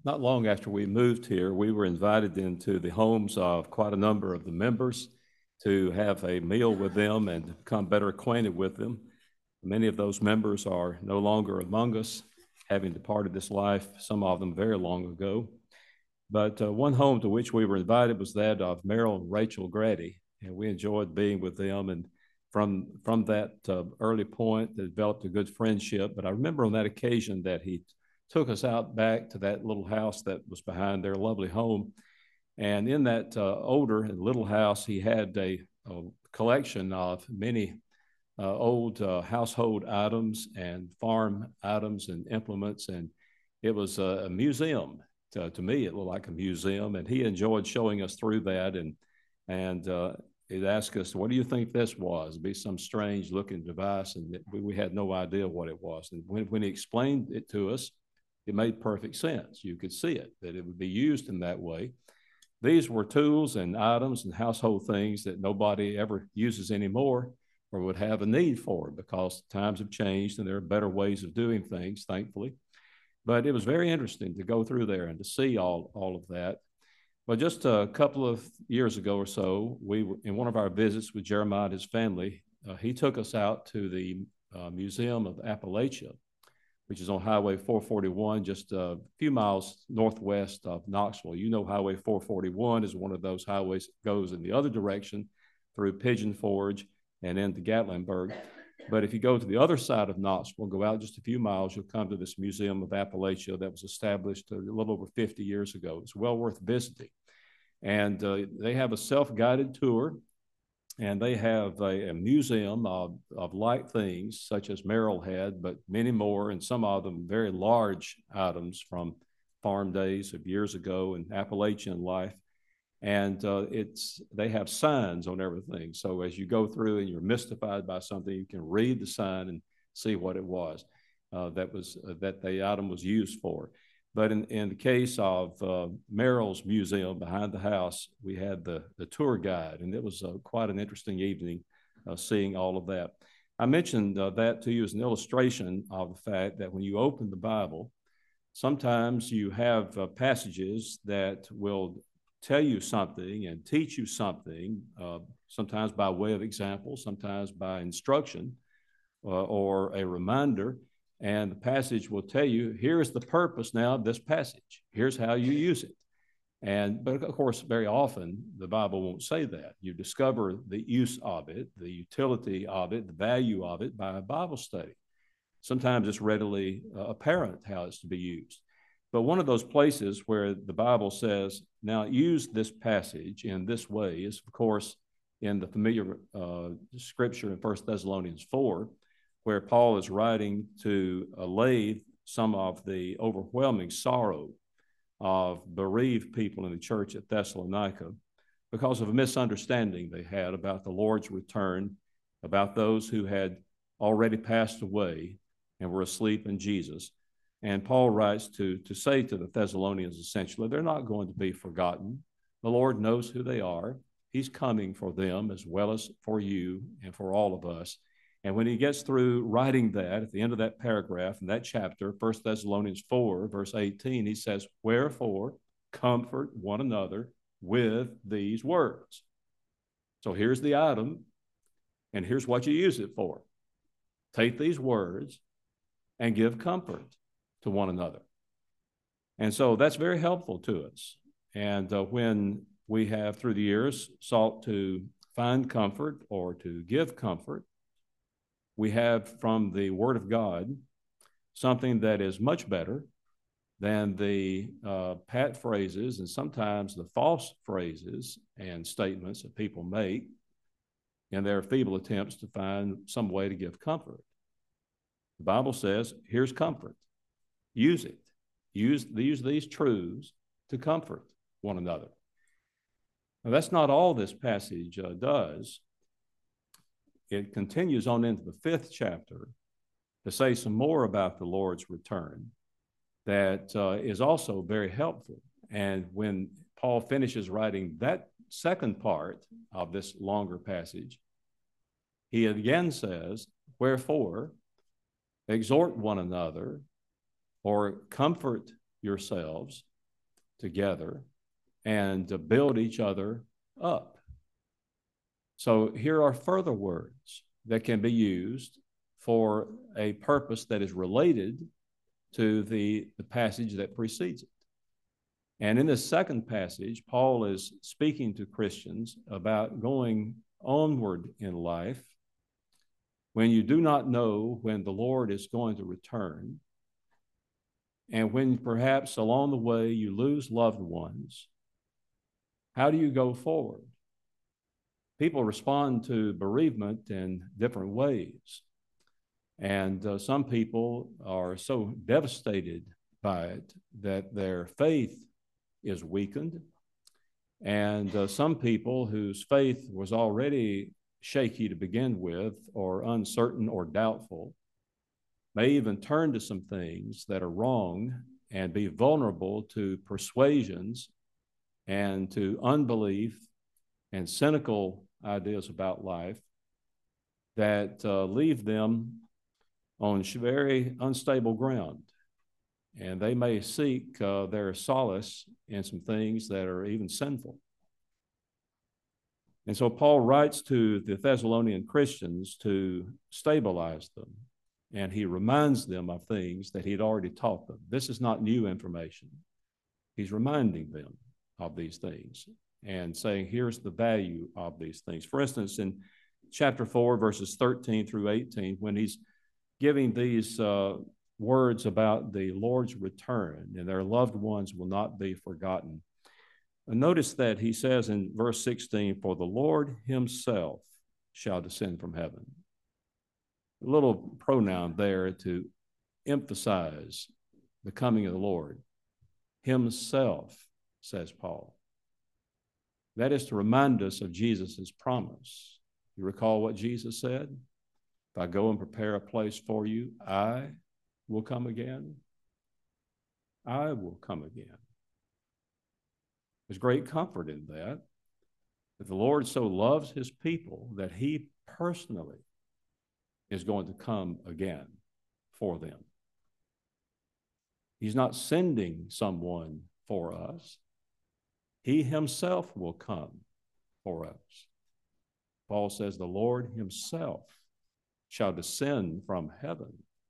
Not long after we moved here, we were invited into the homes of quite a number of the members to have a meal with them and to become better acquainted with them. Many of those members are no longer among us, having departed this life, some of them very long ago. But one home to which we were invited was that of Merrill and Rachel Grady, and we enjoyed being with them. And from that early point, they developed a good friendship. But I remember on that occasion that he took us out back to that little house that was behind their lovely home. And in that older and little house, he had a collection of many old household items and farm items and implements. And it was a museum. To me, it looked like a museum. And he enjoyed showing us through that. And he'd ask us, what do you think this was? It'd be some strange looking device. And we had no idea what it was. And when he explained it to us, it made perfect sense. You could see it, that it would be used in that way. These were tools and items and household things that nobody ever uses anymore or would have a need for, because times have changed and there are better ways of doing things, thankfully. But it was very interesting to go through there and to see all of that. Well, just a couple of years ago or so, we were in one of our visits with Jeremiah and his family. He took us out to the Museum of Appalachia, which is on Highway 441, just a few miles northwest of Knoxville. You know, Highway 441 is one of those highways that goes in the other direction through Pigeon Forge and into Gatlinburg. But if you go to the other side of Knoxville, go out just a few miles, you'll come to this Museum of Appalachia that was established a little over 50 years ago. It's well worth visiting. And they have a self-guided tour, and they have a museum of light things such as Merrill had, but many more, and some of them very large items from farm days of years ago and Appalachian life. And they have signs on everything. So as you go through and you're mystified by something, you can read the sign and see what it was that the item was used for. But in the case of Merrill's museum behind the house, we had the tour guide, and it was quite an interesting evening seeing all of that. I mentioned that to you as an illustration of the fact that when you open the Bible, sometimes you have passages that will tell you something and teach you something, sometimes by way of example, sometimes by instruction or a reminder. And the passage will tell you, here's the purpose now of this passage. Here's how you use it. But of course, very often, the Bible won't say that. You discover the use of it, the utility of it, the value of it by a Bible study. Sometimes it's readily apparent how it's to be used. But one of those places where the Bible says, now use this passage in this way is, of course, in the familiar scripture in 1 Thessalonians 4, where Paul is writing to allay some of the overwhelming sorrow of bereaved people in the church at Thessalonica because of a misunderstanding they had about the Lord's return, about those who had already passed away and were asleep in Jesus. And Paul writes to say to the Thessalonians, essentially, they're not going to be forgotten. The Lord knows who they are. He's coming for them as well as for you and for all of us. And when he gets through writing that, at the end of that paragraph in that chapter, 1 Thessalonians 4, verse 18, he says, wherefore, comfort one another with these words. So here's the item, and here's what you use it for. Take these words and give comfort to one another. And so that's very helpful to us. And when we have, through the years, sought to find comfort or to give comfort, we have from the Word of God something that is much better than the pat phrases and sometimes the false phrases and statements that people make in their feeble attempts to find some way to give comfort. The Bible says, here's comfort. Use it. Use these truths to comfort one another. Now, that's not all this passage does. It continues on into the 5th chapter to say some more about the Lord's return that is also very helpful. And when Paul finishes writing that second part of this longer passage, he again says, wherefore, exhort one another or comfort yourselves together and to build each other up. So here are further words that can be used for a purpose that is related to the passage that precedes it. And in this second passage, Paul is speaking to Christians about going onward in life when you do not know when the Lord is going to return, and when perhaps along the way you lose loved ones. How do you go forward? People respond to bereavement in different ways. And some people are so devastated by it that their faith is weakened. And some people whose faith was already shaky to begin with, or uncertain or doubtful, may even turn to some things that are wrong and be vulnerable to persuasions and to unbelief and cynical ideas about life that leave them on very unstable ground. And they may seek their solace in some things that are even sinful. And so Paul writes to the Thessalonian Christians to stabilize them, and he reminds them of things that he'd already taught them. This is not new information. He's reminding them of these things and saying, here's the value of these things. For instance, in chapter 4, verses 13 through 18, when he's giving these words about the Lord's return and their loved ones will not be forgotten, notice that he says in verse 16, for the Lord himself shall descend from heaven. A little pronoun there to emphasize the coming of the Lord. Himself, says Paul. That is to remind us of Jesus' promise. You recall what Jesus said? If I go and prepare a place for you, I will come again. I will come again. There's great comfort in that the Lord so loves his people that he personally is going to come again for them. He's not sending someone for us. He himself will come for us. Paul says the Lord himself shall descend from heaven.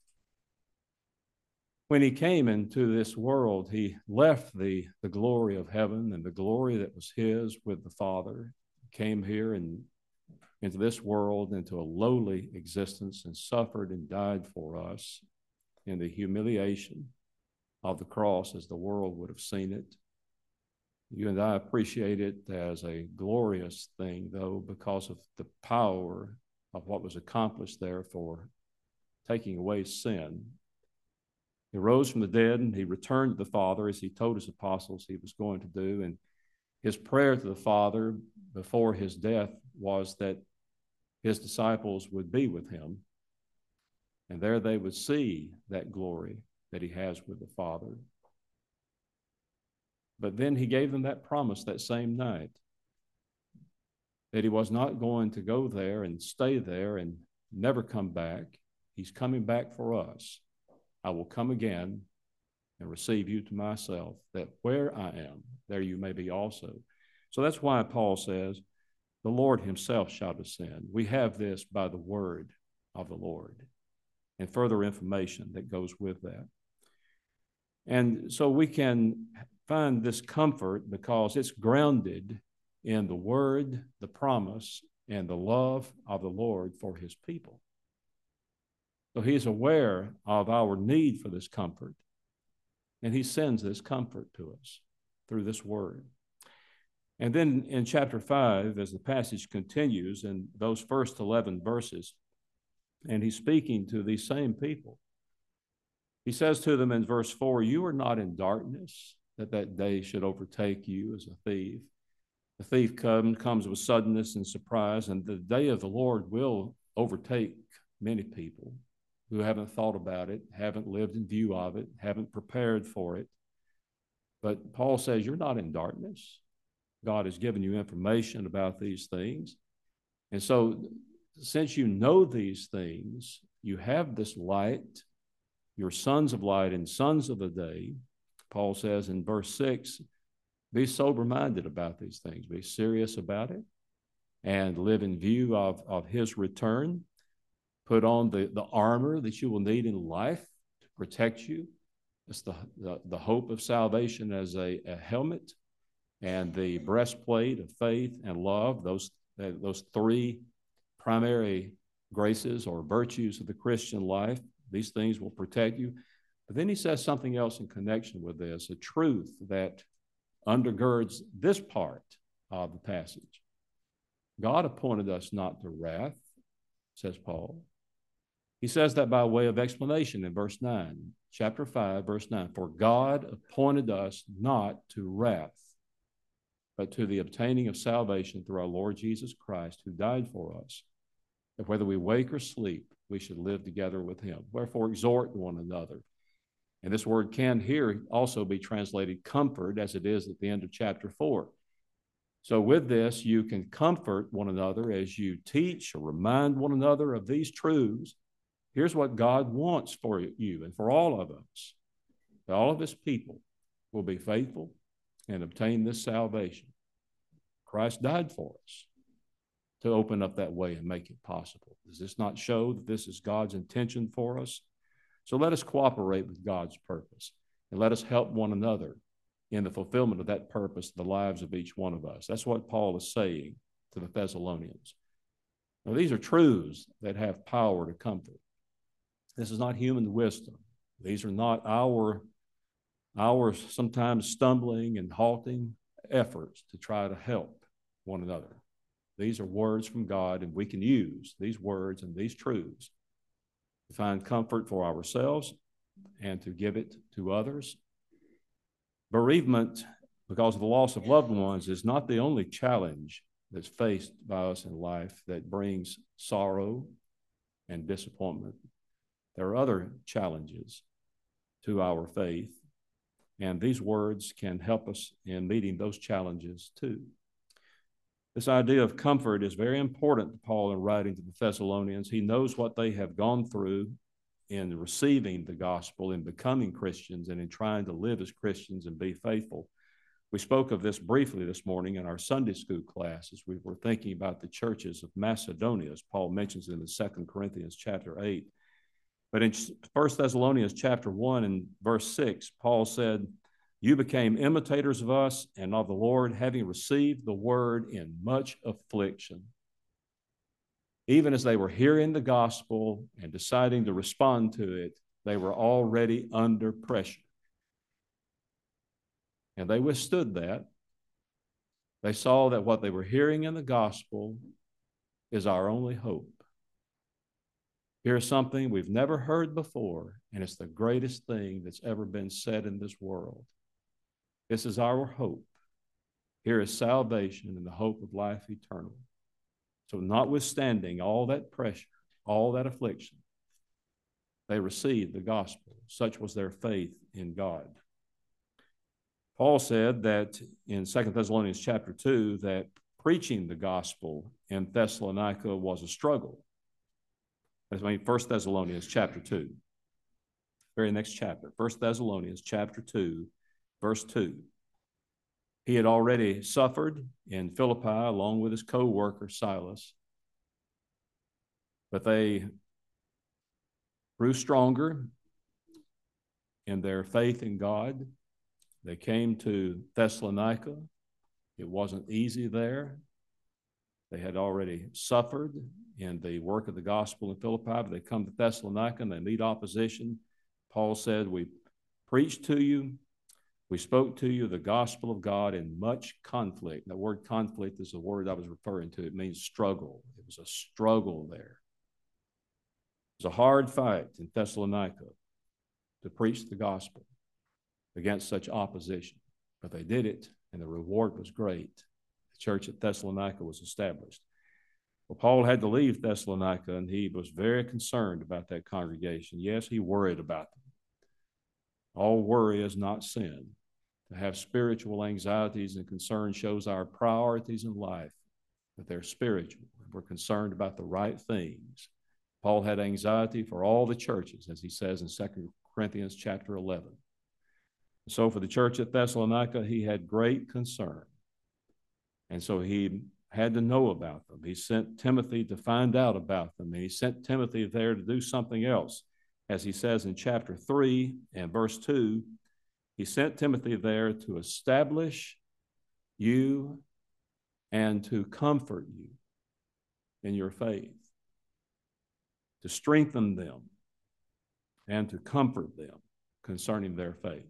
When he came into this world, he left the glory of heaven and the glory that was his with the Father, came here and into this world, into a lowly existence, and suffered and died for us in the humiliation of the cross as the world would have seen it. You and I appreciate it as a glorious thing, though, because of the power of what was accomplished there for taking away sin. He rose from the dead and he returned to the Father as he told his apostles he was going to do. And his prayer to the Father before his death was that his disciples would be with him, and there they would see that glory that he has with the Father. But then he gave them that promise that same night that he was not going to go there and stay there and never come back. He's coming back for us. I will come again and receive you to myself, that where I am, there you may be also. So that's why Paul says, the Lord himself shall descend. We have this by the word of the Lord and further information that goes with that. And so we can find this comfort because it's grounded in the word, the promise, and the love of the Lord for his people. So he's aware of our need for this comfort, and he sends this comfort to us through this word. And then in chapter 5, as the passage continues in those first 11 verses, and he's speaking to these same people, he says to them in verse 4, you are not in darkness, that day should overtake you as a thief. The thief comes with suddenness and surprise, and the day of the Lord will overtake many people who haven't thought about it, haven't lived in view of it, haven't prepared for it. But Paul says, you're not in darkness. God has given you information about these things. And so since you know these things, you have this light, you're sons of light and sons of the day. Paul says in verse 6, Be sober-minded about these things. Be serious about it and live in view of his return. Put on the armor that you will need in life to protect you. It's the hope of salvation as a helmet, and the breastplate of faith and love, those three primary graces or virtues of the Christian life. These things will protect you. But then he says something else in connection with this, a truth that undergirds this part of the passage. God appointed us not to wrath, says Paul. He says that by way of explanation in verse 9, chapter 5, verse 9. For God appointed us not to wrath, but to the obtaining of salvation through our Lord Jesus Christ, who died for us, that whether we wake or sleep, we should live together with him. Wherefore exhort one another. And this word can here also be translated comfort, as it is at the end of chapter 4. So with this, you can comfort one another as you teach or remind one another of these truths. Here's what God wants for you and for all of us. That all of his people will be faithful and obtain this salvation. Christ died for us to open up that way and make it possible. Does this not show that this is God's intention for us? So let us cooperate with God's purpose, and let us help one another in the fulfillment of that purpose in the lives of each one of us. That's what Paul is saying to the Thessalonians. Now, these are truths that have power to comfort. This is not human wisdom. These are not our sometimes stumbling and halting efforts to try to help one another. These are words from God, and we can use these words and these truths to find comfort for ourselves and to give it to others. Bereavement, because of the loss of loved ones, is not the only challenge that's faced by us in life that brings sorrow and disappointment. There are other challenges to our faith, and these words can help us in meeting those challenges too. This idea of comfort is very important to Paul in writing to the Thessalonians. He knows what they have gone through in receiving the gospel, in becoming Christians, and in trying to live as Christians and be faithful. We spoke of this briefly this morning in our Sunday school class as we were thinking about the churches of Macedonia, as Paul mentions in the 2 Corinthians chapter 8. But in 1 Thessalonians chapter 1 and verse 6, Paul said, you became imitators of us and of the Lord, having received the word in much affliction. Even as they were hearing the gospel and deciding to respond to it, they were already under pressure. And they withstood that. They saw that what they were hearing in the gospel is our only hope. Here's something we've never heard before, and it's the greatest thing that's ever been said in this world. This is our hope. Here is salvation and the hope of life eternal. So notwithstanding all that pressure, all that affliction, they received the gospel. Such was their faith in God. Paul said that in 2 Thessalonians chapter 2 that preaching the gospel in Thessalonica was a struggle. That's 1 Thessalonians chapter 2. Very next chapter, 1 Thessalonians chapter 2, verse 2. He had already suffered in Philippi along with his co-worker Silas, but they grew stronger in their faith in God. They came to Thessalonica. It wasn't easy there. They had already suffered in the work of the gospel in Philippi, but they come to Thessalonica and they meet opposition. Paul said, we preached to you, we spoke to you the gospel of God in much conflict. The word conflict is the word I was referring to. It means struggle. It was a struggle there. It was a hard fight in Thessalonica to preach the gospel against such opposition. But they did it, and the reward was great. The church at Thessalonica was established. Well, Paul had to leave Thessalonica, and he was very concerned about that congregation. Yes, he worried about them. All worry is not sin. To have spiritual anxieties and concerns shows our priorities in life, that they're spiritual. We're concerned about the right things. Paul had anxiety for all the churches, as he says in 2 Corinthians chapter 11. So for the church at Thessalonica, he had great concern. And so he had to know about them. He sent Timothy to find out about them. And he sent Timothy there to do something else. As he says in chapter 3 and verse 2, he sent Timothy there to establish you and to comfort you in your faith, to strengthen them and to comfort them concerning their faith.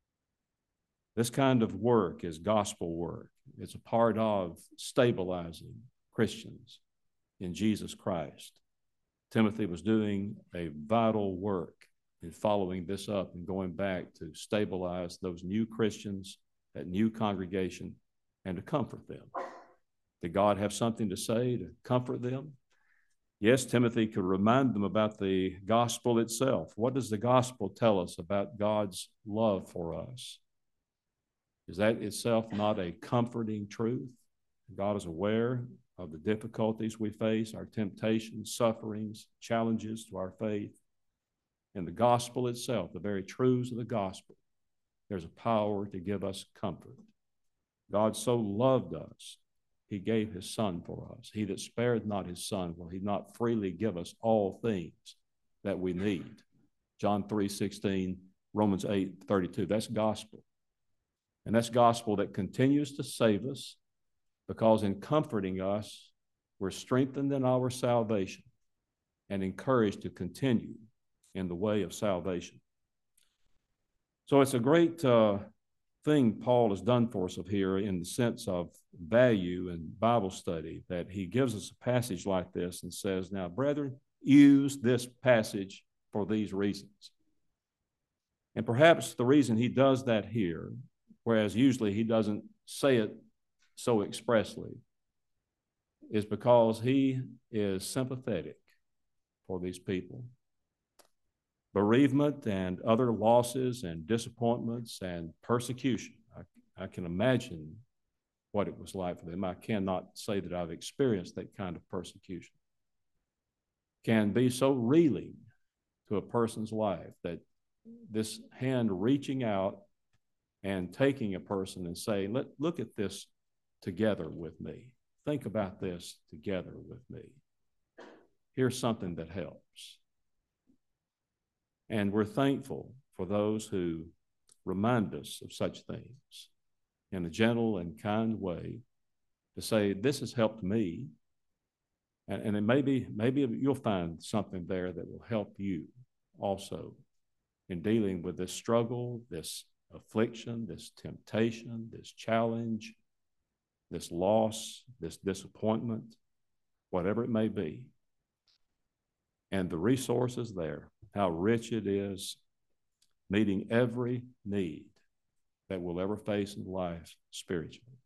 This kind of work is gospel work. It's a part of stabilizing Christians in Jesus Christ. Timothy was doing a vital work in following this up and going back to stabilize those new Christians, that new congregation, and to comfort them. Did God have something to say to comfort them? Yes, Timothy could remind them about the gospel itself. What does the gospel tell us about God's love for us? Is that itself not a comforting truth? God is aware of the difficulties we face, our temptations, sufferings, challenges to our faith. In the gospel itself, the very truths of the gospel, there's a power to give us comfort. God so loved us, he gave his son for us. He that spared not his son, will he not freely give us all things that we need? John 3:16, Romans 8:32, that's gospel. And that's gospel that continues to save us, because in comforting us, we're strengthened in our salvation and encouraged to continue in the way of salvation. So it's a great thing Paul has done for us here in the sense of value and Bible study, that he gives us a passage like this and says, now, brethren, use this passage for these reasons. And perhaps the reason he does that here, whereas usually he doesn't say it so expressly, is because he is sympathetic for these people. Bereavement and other losses and disappointments and persecution, I can imagine what it was like for them. I cannot say that I've experienced that kind of persecution. Can be so reeling to a person's life, that this hand reaching out and taking a person and saying, look at this together with me. Think about this together with me. Here's something that helps. And we're thankful for those who remind us of such things in a gentle and kind way, to say, this has helped me. And then maybe you'll find something there that will help you also in dealing with this struggle, this affliction, this temptation, this challenge, this loss, this disappointment, whatever it may be. And the resources there, how rich it is, meeting every need that we'll ever face in life spiritually.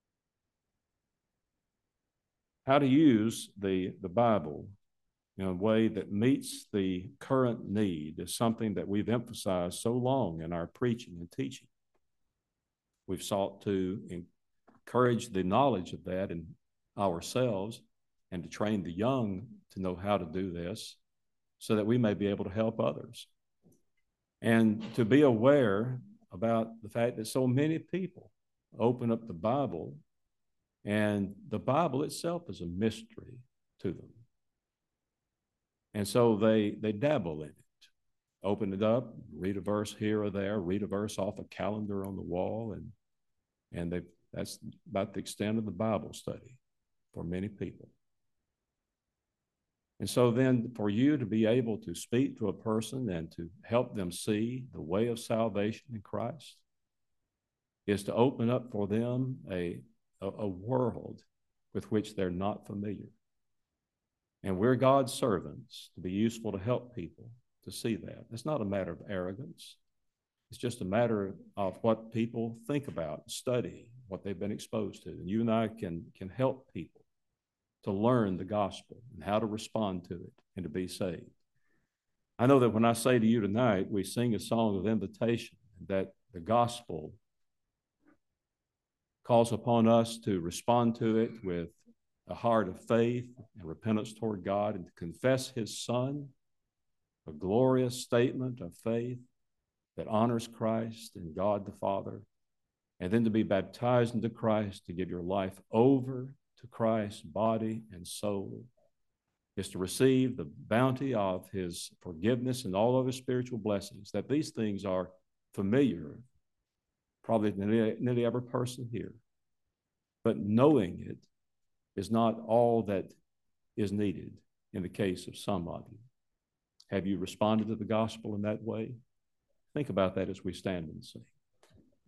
How to use the Bible in a way that meets the current need is something that we've emphasized so long in our preaching and teaching. We've sought to encourage the knowledge of that in ourselves and to train the young to know how to do this so that we may be able to help others. And to be aware about the fact that so many people open up the Bible and the Bible itself is a mystery to them. And so they dabble in it, open it up, read a verse here or there, read a verse off a calendar on the wall, and that's about the extent of the Bible study for many people. And so then for you to be able to speak to a person and to help them see the way of salvation in Christ is to open up for them a world with which they're not familiar. And we're God's servants to be useful to help people to see that. It's not a matter of arrogance. It's just a matter of what people think about, study, what they've been exposed to. And you and I can help people to learn the gospel and how to respond to it and to be saved. I know that when I say to you tonight, we sing a song of invitation, that the gospel calls upon us to respond to it with a heart of faith and repentance toward God and to confess his Son, a glorious statement of faith that honors Christ and God the Father, and then to be baptized into Christ, to give your life over to Christ's body and soul, is to receive the bounty of his forgiveness and all other spiritual blessings, that these things are familiar, probably to nearly every person here. But knowing it is not all that is needed in the case of some of you. Have you responded to the gospel in that way? Think about that as we stand and sing.